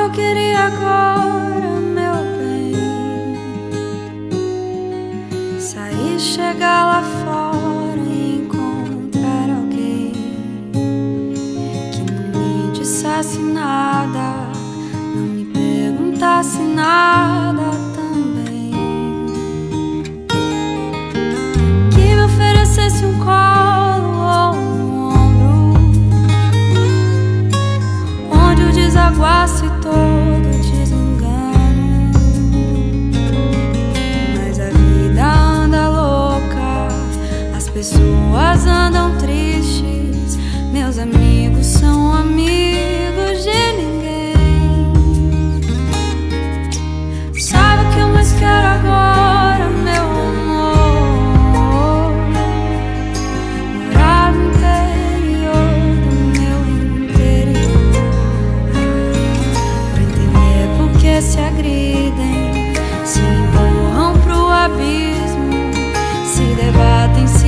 eu queria agora, meu bem, sair, chegar lá fora e encontrar alguém que não me dissesse nada, não me perguntasse nada também, que me oferecesse um colo ou um ombro, onde o desaguasse todo desengano. Mas a vida anda louca, as pessoas andam tristes, meus amigos são amigos de ninguém. Sabe o que eu mais quero agora, meu amor? Morar no interior do meu interior, pra entender por que se agridem, se empurram pro abismo, se debatem.